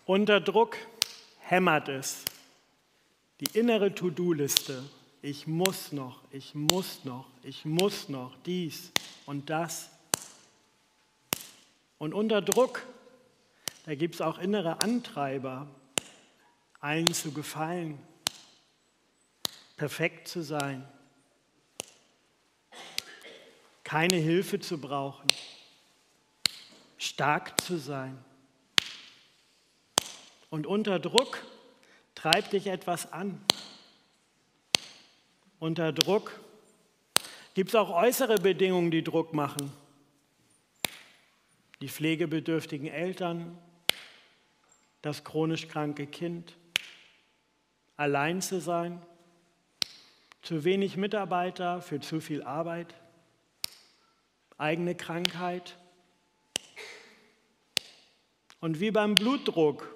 Unter Druck hämmert es. Die innere To-Do-Liste. Ich muss noch, ich muss noch, ich muss noch dies und das. Und unter Druck, da gibt es auch innere Antreiber, allen zu gefallen, perfekt zu sein, keine Hilfe zu brauchen, stark zu sein. Und unter Druck treibt dich etwas an. Unter Druck gibt es auch äußere Bedingungen, die Druck machen. Die pflegebedürftigen Eltern, das chronisch kranke Kind, allein zu sein, zu wenig Mitarbeiter für zu viel Arbeit, eigene Krankheit. Und wie beim Blutdruck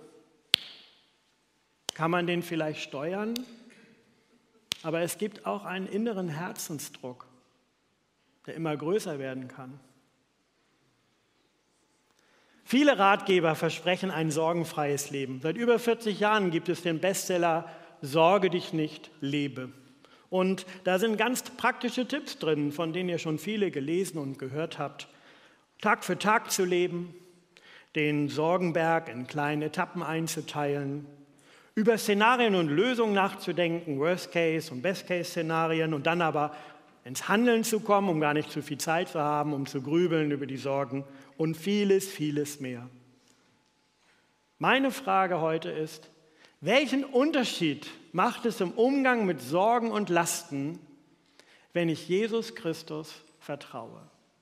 kann man den vielleicht steuern, aber es gibt auch einen inneren Herzensdruck, der immer größer werden kann. Viele Ratgeber versprechen ein sorgenfreies Leben. Seit über 40 Jahren gibt es den Bestseller Sorge dich nicht, lebe. Und da sind ganz praktische Tipps drin, von denen ihr schon viele gelesen und gehört habt. Tag für Tag zu leben, den Sorgenberg in kleine Etappen einzuteilen, über Szenarien und Lösungen nachzudenken, Worst-Case- und Best-Case-Szenarien und dann aber ins Handeln zu kommen, um gar nicht zu viel Zeit zu haben, um zu grübeln über die Sorgen und vieles, vieles mehr. Meine Frage heute ist, welchen Unterschied macht es im Umgang mit Sorgen und Lasten, wenn ich Jesus Christus vertraue?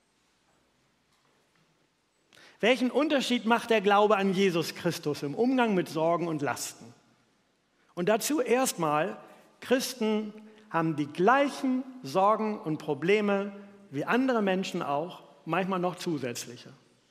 Welchen Unterschied macht der Glaube an Jesus Christus im Umgang mit Sorgen und Lasten? Und dazu erstmal, Christen haben die gleichen Sorgen und Probleme wie andere Menschen auch, manchmal noch zusätzliche.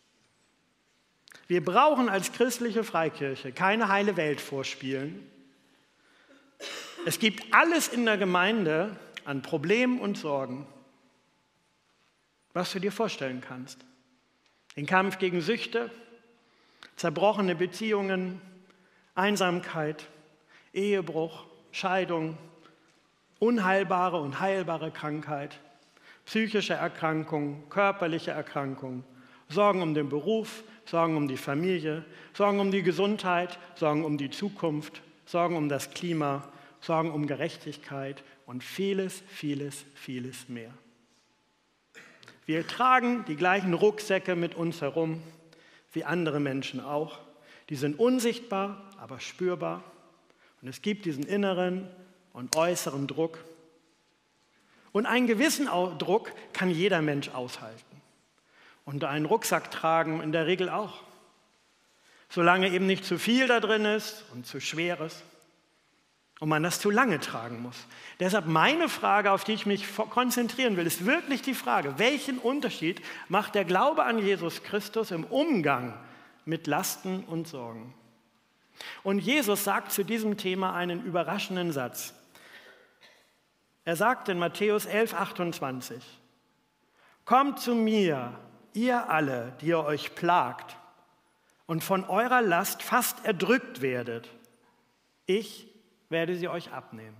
Wir brauchen als christliche Freikirche keine heile Welt vorspielen. Es gibt alles in der Gemeinde an Problemen und Sorgen, was du dir vorstellen kannst. Den Kampf gegen Süchte, zerbrochene Beziehungen, Einsamkeit, Ehebruch, Scheidung, unheilbare und heilbare Krankheit, psychische Erkrankung, körperliche Erkrankung, Sorgen um den Beruf, Sorgen um die Familie, Sorgen um die Gesundheit, Sorgen um die Zukunft, Sorgen um das Klima, Sorgen um Gerechtigkeit und vieles, vieles, vieles mehr. Wir tragen die gleichen Rucksäcke mit uns herum, wie andere Menschen auch. Die sind unsichtbar, aber spürbar. Und es gibt diesen inneren und äußeren Druck. Und einen gewissen Druck kann jeder Mensch aushalten. Und einen Rucksack tragen in der Regel auch. Solange eben nicht zu viel da drin ist und zu schweres. Und man das zu lange tragen muss. Deshalb meine Frage, auf die ich mich konzentrieren will, ist wirklich die Frage, welchen Unterschied macht der Glaube an Jesus Christus im Umgang mit Lasten und Sorgen? Und Jesus sagt zu diesem Thema einen überraschenden Satz. Er sagt in Matthäus 11,28, kommt zu mir, ihr alle, die ihr euch plagt und von eurer Last fast erdrückt werdet. Ich werde sie euch abnehmen.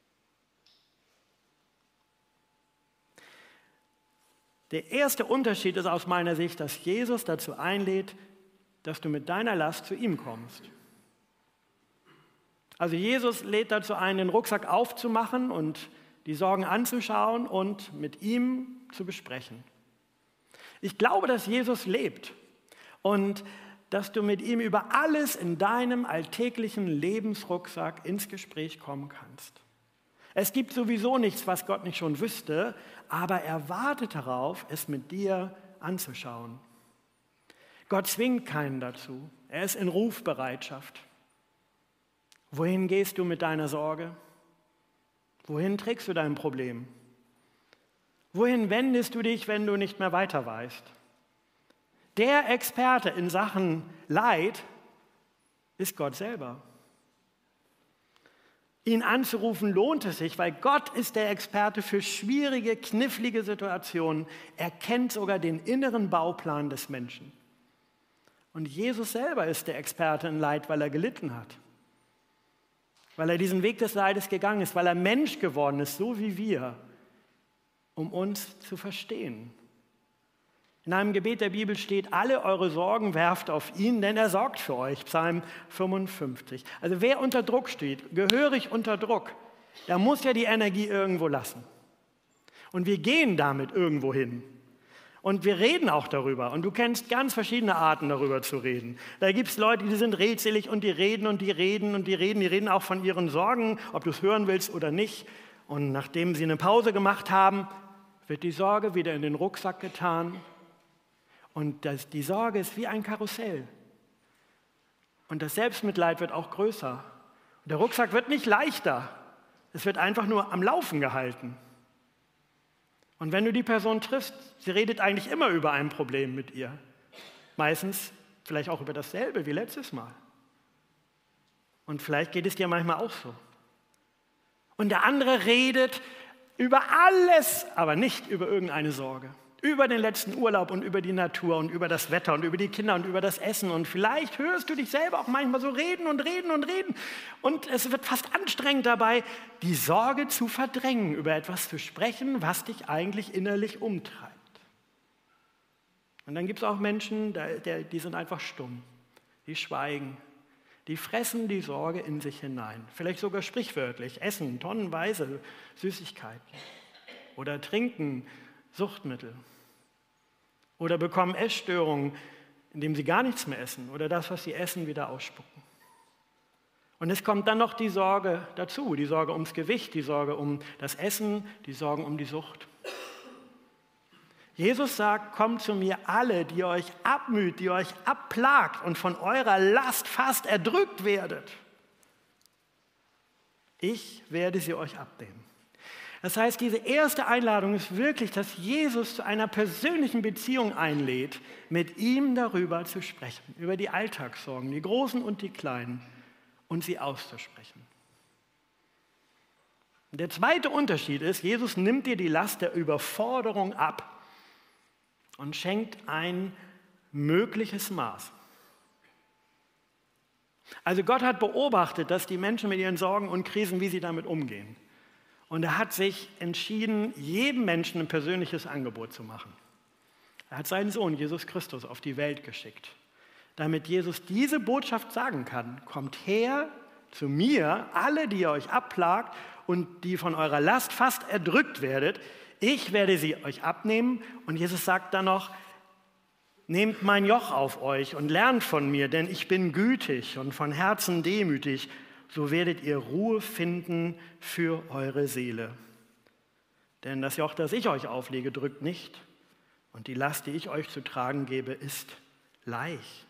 Der erste Unterschied ist aus meiner Sicht, dass Jesus dazu einlädt, dass du mit deiner Last zu ihm kommst. Also Jesus lädt dazu ein, den Rucksack aufzumachen und die Sorgen anzuschauen und mit ihm zu besprechen. Ich glaube, dass Jesus lebt und dass du mit ihm über alles in deinem alltäglichen Lebensrucksack ins Gespräch kommen kannst. Es gibt sowieso nichts, was Gott nicht schon wüsste, aber er wartet darauf, es mit dir anzuschauen. Gott zwingt keinen dazu. Er ist in Rufbereitschaft. Wohin gehst du mit deiner Sorge? Wohin trägst du dein Problem? Wohin wendest du dich, wenn du nicht mehr weiter weißt? Der Experte in Sachen Leid ist Gott selber. Ihn anzurufen lohnt es sich, weil Gott ist der Experte für schwierige, knifflige Situationen. Er kennt sogar den inneren Bauplan des Menschen. Und Jesus selber ist der Experte in Leid, weil er gelitten hat. Weil er diesen Weg des Leides gegangen ist, weil er Mensch geworden ist, so wie wir, um uns zu verstehen. In einem Gebet der Bibel steht, alle eure Sorgen werft auf ihn, denn er sorgt für euch. Psalm 55. Also wer unter Druck steht, gehörig unter Druck, der muss ja die Energie irgendwo lassen. Und wir gehen damit irgendwo hin. Und wir reden auch darüber. Und du kennst ganz verschiedene Arten, darüber zu reden. Da gibt es Leute, die sind redselig und die reden und die reden und die reden. Die reden auch von ihren Sorgen, ob du es hören willst oder nicht. Und nachdem sie eine Pause gemacht haben, wird die Sorge wieder in den Rucksack getan. Und die Sorge ist wie ein Karussell. Und das Selbstmitleid wird auch größer. Und der Rucksack wird nicht leichter. Es wird einfach nur am Laufen gehalten. Und wenn du die Person triffst, sie redet eigentlich immer über ein Problem mit ihr. Meistens vielleicht auch über dasselbe wie letztes Mal. Und vielleicht geht es dir manchmal auch so. Und der andere redet über alles, aber nicht über irgendeine Sorge. Über den letzten Urlaub und über die Natur und über das Wetter und über die Kinder und über das Essen. Und vielleicht hörst du dich selber auch manchmal so reden und reden und reden. Und es wird fast anstrengend dabei, die Sorge zu verdrängen, über etwas zu sprechen, was dich eigentlich innerlich umtreibt. Und dann gibt es auch Menschen, die sind einfach stumm. Die schweigen. Die fressen die Sorge in sich hinein. Vielleicht sogar sprichwörtlich. Essen tonnenweise Süßigkeiten. Oder trinken Suchtmittel. Oder bekommen Essstörungen, indem sie gar nichts mehr essen oder das, was sie essen, wieder ausspucken. Und es kommt dann noch die Sorge dazu, die Sorge ums Gewicht, die Sorge um das Essen, die Sorgen um die Sucht. Jesus sagt, kommt zu mir alle, die euch abmüht, die euch abplagt und von eurer Last fast erdrückt werdet. Ich werde sie euch abnehmen. Das heißt, diese erste Einladung ist wirklich, dass Jesus zu einer persönlichen Beziehung einlädt, mit ihm darüber zu sprechen, über die Alltagssorgen, die großen und die kleinen, und sie auszusprechen. Der zweite Unterschied ist, Jesus nimmt dir die Last der Überforderung ab und schenkt ein mögliches Maß. Also Gott hat beobachtet, dass die Menschen mit ihren Sorgen und Krisen, wie sie damit umgehen. Und er hat sich entschieden, jedem Menschen ein persönliches Angebot zu machen. Er hat seinen Sohn Jesus Christus auf die Welt geschickt, damit Jesus diese Botschaft sagen kann: Kommt her zu mir, alle, die ihr euch abplagt und die von eurer Last fast erdrückt werdet. Ich werde sie euch abnehmen. Und Jesus sagt dann noch: Nehmt mein Joch auf euch und lernt von mir, denn ich bin gütig und von Herzen demütig. So werdet ihr Ruhe finden für eure Seele. Denn das Joch, das ich euch auflege, drückt nicht, und die Last, die ich euch zu tragen gebe, ist leicht.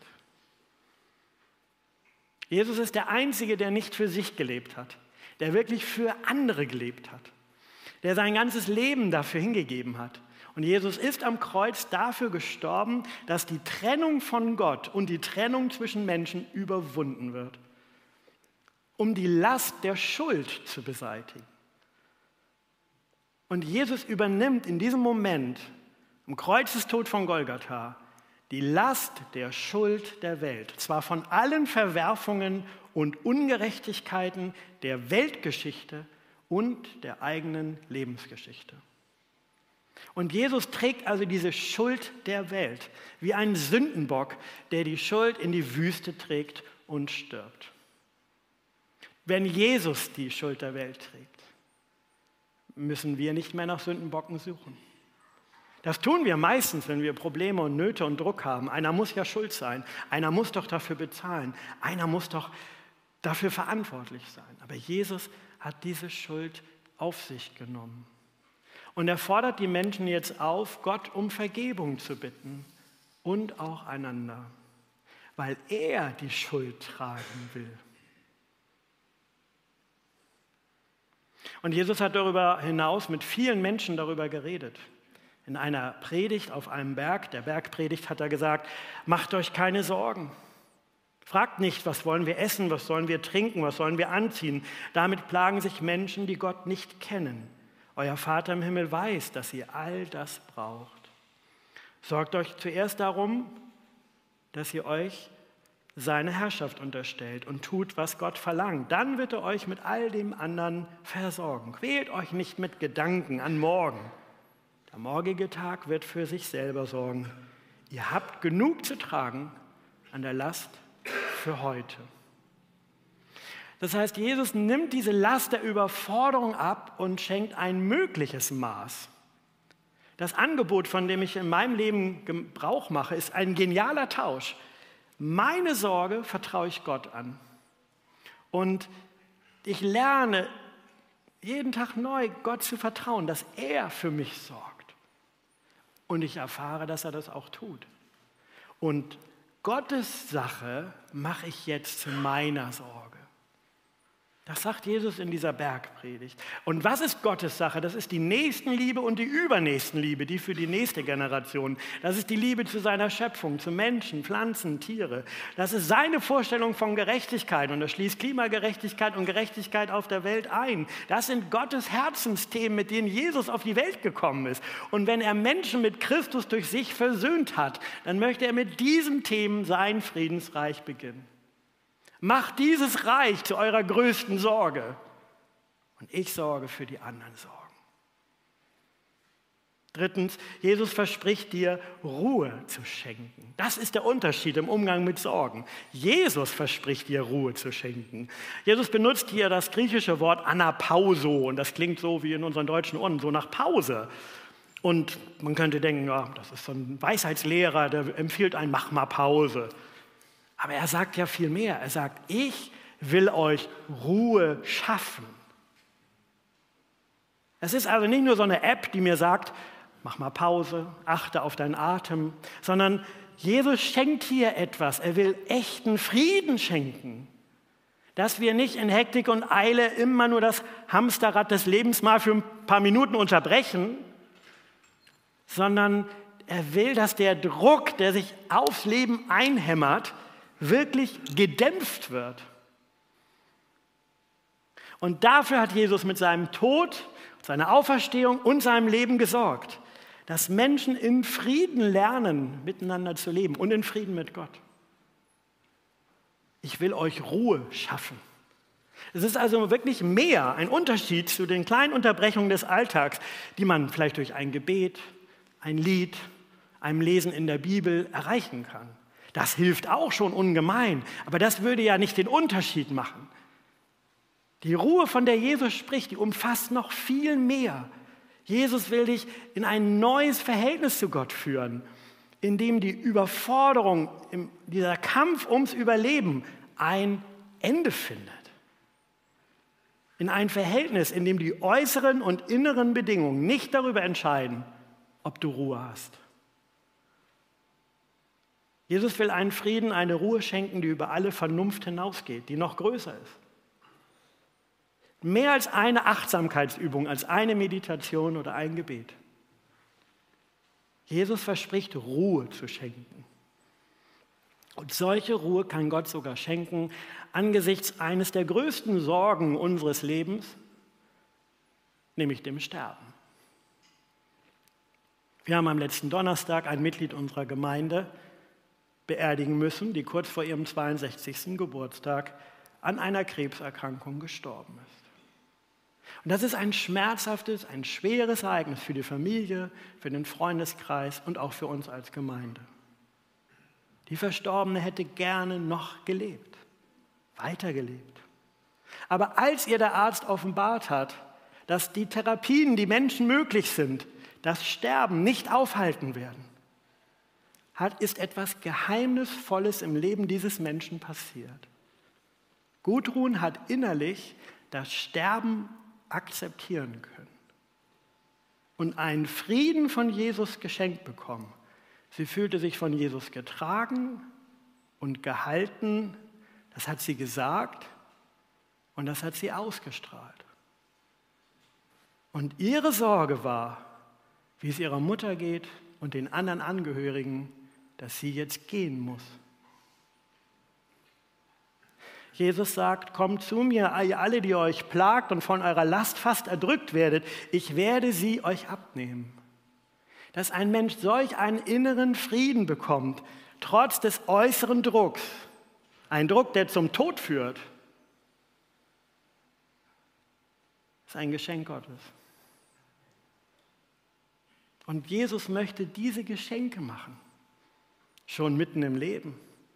Jesus ist der Einzige, der nicht für sich gelebt hat, der wirklich für andere gelebt hat, der sein ganzes Leben dafür hingegeben hat. Und Jesus ist am Kreuz dafür gestorben, dass die Trennung von Gott und die Trennung zwischen Menschen überwunden wird, um die Last der Schuld zu beseitigen. Und Jesus übernimmt in diesem Moment, am Kreuzestod von Golgatha, die Last der Schuld der Welt. Zwar von allen Verwerfungen und Ungerechtigkeiten der Weltgeschichte und der eigenen Lebensgeschichte. Und Jesus trägt also diese Schuld der Welt, wie ein Sündenbock, der die Schuld in die Wüste trägt und stirbt. Wenn Jesus die Schuld der Welt trägt, müssen wir nicht mehr nach Sündenbocken suchen. Das tun wir meistens, wenn wir Probleme und Nöte und Druck haben. Einer muss ja schuld sein, einer muss doch dafür bezahlen, einer muss doch dafür verantwortlich sein. Aber Jesus hat diese Schuld auf sich genommen. Und er fordert die Menschen jetzt auf, Gott um Vergebung zu bitten und auch einander, weil er die Schuld tragen will. Und Jesus hat darüber hinaus mit vielen Menschen darüber geredet. In einer Predigt auf einem Berg, der Bergpredigt, hat er gesagt: Macht euch keine Sorgen. Fragt nicht, was wollen wir essen, was sollen wir trinken, was sollen wir anziehen. Damit plagen sich Menschen, die Gott nicht kennen. Euer Vater im Himmel weiß, dass ihr all das braucht. Sorgt euch zuerst darum, dass ihr euch seine Herrschaft unterstellt und tut, was Gott verlangt. Dann wird er euch mit all dem anderen versorgen. Quält euch nicht mit Gedanken an morgen. Der morgige Tag wird für sich selber sorgen. Ihr habt genug zu tragen an der Last für heute. Das heißt, Jesus nimmt diese Last der Überforderung ab und schenkt ein mögliches Maß. Das Angebot, von dem ich in meinem Leben Gebrauch mache, ist ein genialer Tausch. Meine Sorge vertraue ich Gott an. Und ich lerne jeden Tag neu, Gott zu vertrauen, dass er für mich sorgt. Und ich erfahre, dass er das auch tut. Und Gottes Sache mache ich jetzt zu meiner Sorge. Das sagt Jesus in dieser Bergpredigt. Und was ist Gottes Sache? Das ist die Nächstenliebe und die Übernächstenliebe, die für die nächste Generation. Das ist die Liebe zu seiner Schöpfung, zu Menschen, Pflanzen, Tiere. Das ist seine Vorstellung von Gerechtigkeit und das schließt Klimagerechtigkeit und Gerechtigkeit auf der Welt ein. Das sind Gottes Herzensthemen, mit denen Jesus auf die Welt gekommen ist. Und wenn er Menschen mit Christus durch sich versöhnt hat, dann möchte er mit diesen Themen sein Friedensreich beginnen. Macht dieses Reich zu eurer größten Sorge und ich sorge für die anderen Sorgen. Drittens, Jesus verspricht dir, Ruhe zu schenken. Das ist der Unterschied im Umgang mit Sorgen. Jesus verspricht dir, Ruhe zu schenken. Jesus benutzt hier das griechische Wort Anapauso und das klingt so wie in unseren deutschen Ohren, so nach Pause. Und man könnte denken, ja, das ist so ein Weisheitslehrer, der empfiehlt einen, mach mal Pause. Aber er sagt ja viel mehr. Er sagt, ich will euch Ruhe schaffen. Es ist also nicht nur so eine App, die mir sagt, mach mal Pause, achte auf deinen Atem, sondern Jesus schenkt hier etwas. Er will echten Frieden schenken. Dass wir nicht in Hektik und Eile immer nur das Hamsterrad des Lebens mal für ein paar Minuten unterbrechen, sondern er will, dass der Druck, der sich aufs Leben einhämmert, wirklich gedämpft wird. Und dafür hat Jesus mit seinem Tod, seiner Auferstehung und seinem Leben gesorgt, dass Menschen in Frieden lernen, miteinander zu leben und in Frieden mit Gott. Ich will euch Ruhe schaffen. Es ist also wirklich mehr ein Unterschied zu den kleinen Unterbrechungen des Alltags, die man vielleicht durch ein Gebet, ein Lied, einem Lesen in der Bibel erreichen kann. Das hilft auch schon ungemein, aber das würde ja nicht den Unterschied machen. Die Ruhe, von der Jesus spricht, die umfasst noch viel mehr. Jesus will dich in ein neues Verhältnis zu Gott führen, in dem die Überforderung, dieser Kampf ums Überleben ein Ende findet. In ein Verhältnis, in dem die äußeren und inneren Bedingungen nicht darüber entscheiden, ob du Ruhe hast. Jesus will einen Frieden, eine Ruhe schenken, die über alle Vernunft hinausgeht, die noch größer ist. Mehr als eine Achtsamkeitsübung, als eine Meditation oder ein Gebet. Jesus verspricht, Ruhe zu schenken. Und solche Ruhe kann Gott sogar schenken angesichts eines der größten Sorgen unseres Lebens, nämlich dem Sterben. Wir haben am letzten Donnerstag ein Mitglied unserer Gemeinde beerdigen müssen, die kurz vor ihrem 62. Geburtstag an einer Krebserkrankung gestorben ist. Und das ist ein schmerzhaftes, ein schweres Ereignis für die Familie, für den Freundeskreis und auch für uns als Gemeinde. Die Verstorbene hätte gerne noch gelebt, weitergelebt. Aber als ihr der Arzt offenbart hat, dass die Therapien, die Menschen möglich sind, das Sterben nicht aufhalten werden, ist etwas Geheimnisvolles im Leben dieses Menschen passiert. Gudrun hat innerlich das Sterben akzeptieren können und einen Frieden von Jesus geschenkt bekommen. Sie fühlte sich von Jesus getragen und gehalten. Das hat sie gesagt und das hat sie ausgestrahlt. Und ihre Sorge war, wie es ihrer Mutter geht und den anderen Angehörigen, dass sie jetzt gehen muss. Jesus sagt, kommt zu mir, ihr alle, die euch plagt und von eurer Last fast erdrückt werdet, ich werde sie euch abnehmen. Dass ein Mensch solch einen inneren Frieden bekommt, trotz des äußeren Drucks, ein Druck, der zum Tod führt, ist ein Geschenk Gottes. Und Jesus möchte diese Geschenke machen, schon mitten im Leben.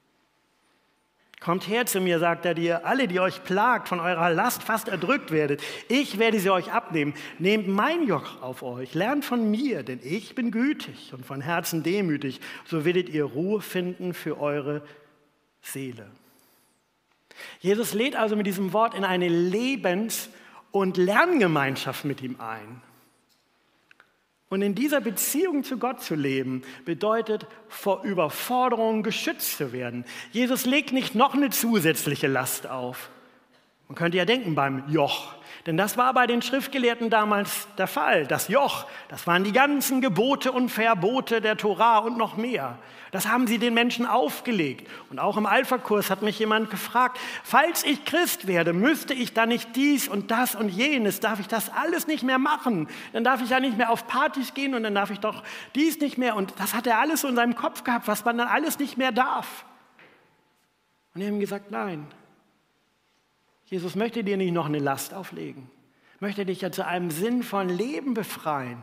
Kommt her zu mir, sagt er dir, alle, die euch plagt, von eurer Last fast erdrückt werdet. Ich werde sie euch abnehmen. Nehmt mein Joch auf euch, lernt von mir, denn ich bin gütig und von Herzen demütig. So werdet ihr Ruhe finden für eure Seele. Jesus lädt also mit diesem Wort in eine Lebens- und Lerngemeinschaft mit ihm ein. Und in dieser Beziehung zu Gott zu leben, bedeutet, vor Überforderungen geschützt zu werden. Jesus legt nicht noch eine zusätzliche Last auf. Man könnte ja denken beim Joch, denn das war bei den Schriftgelehrten damals der Fall. Das Joch, das waren die ganzen Gebote und Verbote der Tora und noch mehr. Das haben sie den Menschen aufgelegt. Und auch im Alpha-Kurs hat mich jemand gefragt, falls ich Christ werde, müsste ich dann nicht dies und das und jenes, darf ich das alles nicht mehr machen? Dann darf ich ja nicht mehr auf Partys gehen und dann darf ich doch dies nicht mehr. Und das hat er alles so in seinem Kopf gehabt, was man dann alles nicht mehr darf. Und die haben gesagt, nein. Jesus möchte dir nicht noch eine Last auflegen, möchte dich ja zu einem sinnvollen Leben befreien,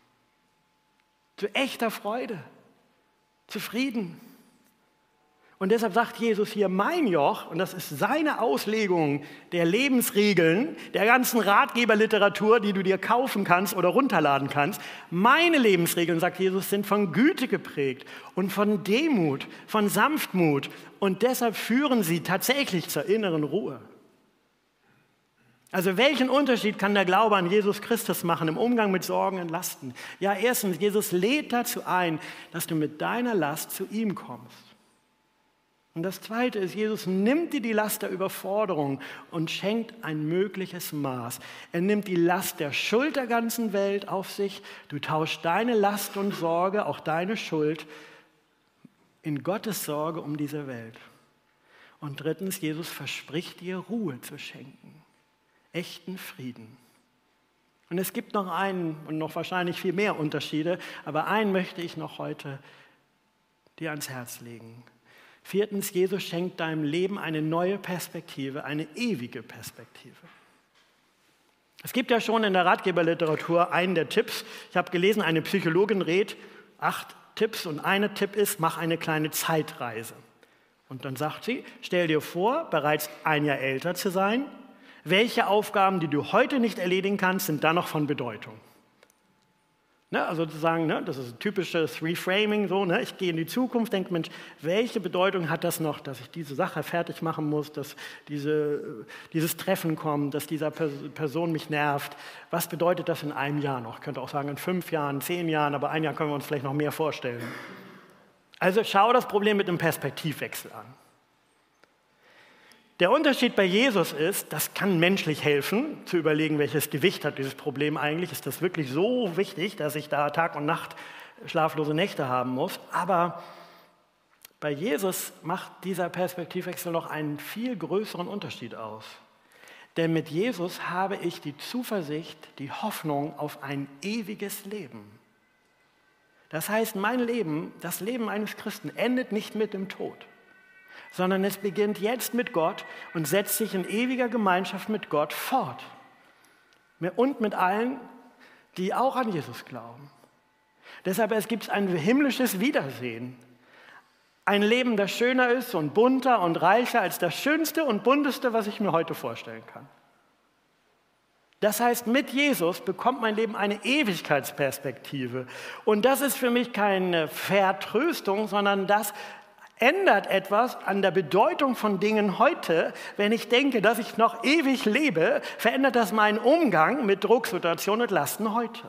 zu echter Freude, zu Frieden. Und deshalb sagt Jesus hier, mein Joch, und das ist seine Auslegung der Lebensregeln, der ganzen Ratgeberliteratur, die du dir kaufen kannst oder runterladen kannst. Meine Lebensregeln, sagt Jesus, sind von Güte geprägt und von Demut, von Sanftmut. Und deshalb führen sie tatsächlich zur inneren Ruhe. Also welchen Unterschied kann der Glaube an Jesus Christus machen im Umgang mit Sorgen und Lasten? Ja, erstens, Jesus lädt dazu ein, dass du mit deiner Last zu ihm kommst. Und das Zweite ist, Jesus nimmt dir die Last der Überforderung und schenkt ein mögliches Maß. Er nimmt die Last der Schuld der ganzen Welt auf sich. Du tauschst deine Last und Sorge, auch deine Schuld, in Gottes Sorge um diese Welt. Und drittens, Jesus verspricht dir, Ruhe zu schenken. Echten Frieden. Und es gibt noch einen und noch wahrscheinlich viel mehr Unterschiede, aber einen möchte ich noch heute dir ans Herz legen. Viertens, Jesus schenkt deinem Leben eine neue Perspektive, eine ewige Perspektive. Es gibt ja schon in der Ratgeberliteratur einen der Tipps. Ich habe gelesen, eine Psychologin rät 8 Tipps und ein Tipp ist, mach eine kleine Zeitreise. Und dann sagt sie, stell dir vor, bereits ein Jahr älter zu sein. Welche Aufgaben, die du heute nicht erledigen kannst, sind dann noch von Bedeutung? Ne, also sozusagen, ne, das ist ein typisches Reframing. So, ne, ich gehe in die Zukunft, denke, Mensch, welche Bedeutung hat das noch, dass ich diese Sache fertig machen muss, dass dieses Treffen kommt, dass dieser Person mich nervt? Was bedeutet das in einem Jahr noch? Ich könnte auch sagen in 5 Jahren, 10 Jahren, aber ein Jahr können wir uns vielleicht noch mehr vorstellen. Also schau das Problem mit einem Perspektivwechsel an. Der Unterschied bei Jesus ist, das kann menschlich helfen, zu überlegen, welches Gewicht hat dieses Problem eigentlich. Ist das wirklich so wichtig, dass ich da Tag und Nacht schlaflose Nächte haben muss? Aber bei Jesus macht dieser Perspektivwechsel noch einen viel größeren Unterschied aus. Denn mit Jesus habe ich die Zuversicht, die Hoffnung auf ein ewiges Leben. Das heißt, mein Leben, das Leben eines Christen, endet nicht mit dem Tod, sondern es beginnt jetzt mit Gott und setzt sich in ewiger Gemeinschaft mit Gott fort. Und mit allen, die auch an Jesus glauben. Deshalb gibt es ein himmlisches Wiedersehen. Ein Leben, das schöner ist und bunter und reicher als das Schönste und Bunteste, was ich mir heute vorstellen kann. Das heißt, mit Jesus bekommt mein Leben eine Ewigkeitsperspektive. Und das ist für mich keine Vertröstung, sondern das ändert etwas an der Bedeutung von Dingen heute. Wenn ich denke, dass ich noch ewig lebe, verändert das meinen Umgang mit Drucksituationen und Lasten heute.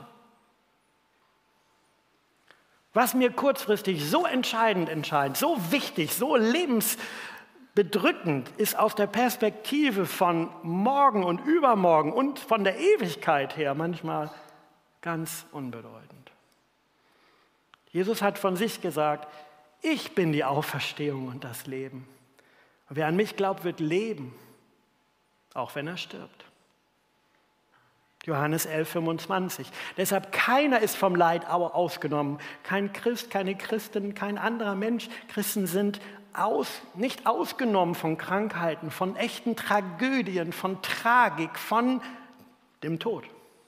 Was mir kurzfristig so entscheidend, so wichtig, so lebensbedrückend ist aus der Perspektive von morgen und übermorgen und von der Ewigkeit her manchmal ganz unbedeutend. Jesus hat von sich gesagt, ich bin die Auferstehung und das Leben. Und wer an mich glaubt, wird leben, auch wenn er stirbt. Johannes 11,25. Deshalb keiner ist vom Leid ausgenommen. Kein Christ, keine Christin, kein anderer Mensch. Christen sind nicht ausgenommen von Krankheiten, von echten Tragödien, von Tragik, von dem Tod.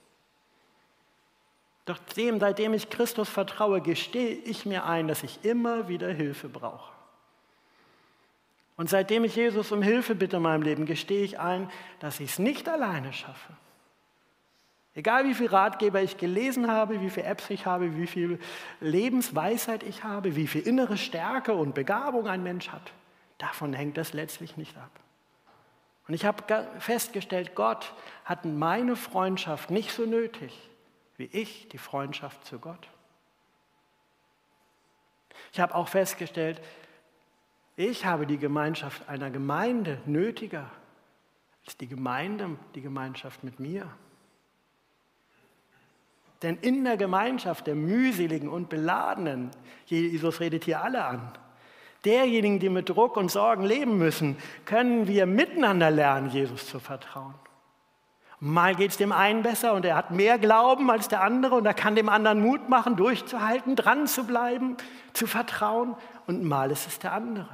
Doch seitdem ich Christus vertraue, gestehe ich mir ein, dass ich immer wieder Hilfe brauche. Und seitdem ich Jesus um Hilfe bitte in meinem Leben, gestehe ich ein, dass ich es nicht alleine schaffe. Egal wie viel Ratgeber ich gelesen habe, wie viele Apps ich habe, wie viel Lebensweisheit ich habe, wie viel innere Stärke und Begabung ein Mensch hat, davon hängt das letztlich nicht ab. Und ich habe festgestellt, Gott hat meine Freundschaft nicht so nötig, wie ich die Freundschaft zu Gott. Ich habe auch festgestellt, ich habe die Gemeinschaft einer Gemeinde nötiger als die Gemeinschaft mit mir. Denn in der Gemeinschaft der mühseligen und beladenen, Jesus redet hier alle an, derjenigen, die mit Druck und Sorgen leben müssen, können wir miteinander lernen, Jesus zu vertrauen. Mal geht es dem einen besser und er hat mehr Glauben als der andere und er kann dem anderen Mut machen, durchzuhalten, dran zu bleiben, zu vertrauen, und mal ist es der andere.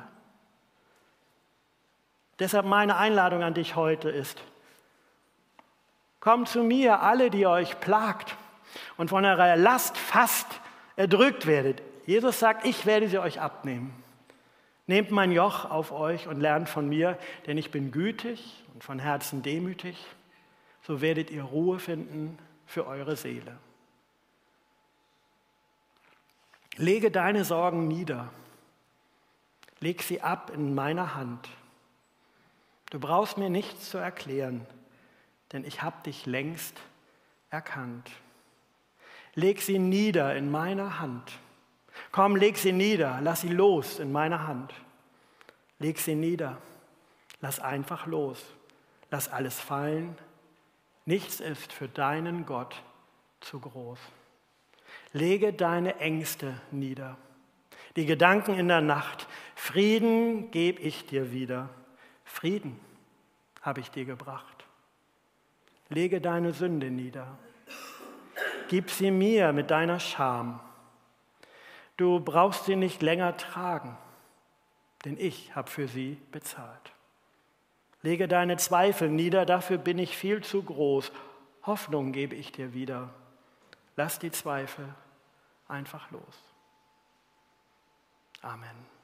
Deshalb meine Einladung an dich heute ist: Kommt zu mir, alle, die euch plagt und von eurer Last fast erdrückt werdet. Jesus sagt, ich werde sie euch abnehmen. Nehmt mein Joch auf euch und lernt von mir, denn ich bin gütig und von Herzen demütig. So werdet ihr Ruhe finden für eure Seele. Lege deine Sorgen nieder. Leg sie ab in meiner Hand. Du brauchst mir nichts zu erklären, denn ich habe dich längst erkannt. Leg sie nieder in meiner Hand. Komm, leg sie nieder, lass sie los in meiner Hand. Leg sie nieder, lass einfach los, lass alles fallen. Nichts ist für deinen Gott zu groß. Lege deine Ängste nieder, die Gedanken in der Nacht. Frieden gebe ich dir wieder. Frieden habe ich dir gebracht. Lege deine Sünde nieder. Gib sie mir mit deiner Scham. Du brauchst sie nicht länger tragen, denn ich habe für sie bezahlt. Lege deine Zweifel nieder, dafür bin ich viel zu groß. Hoffnung gebe ich dir wieder. Lass die Zweifel einfach los. Amen.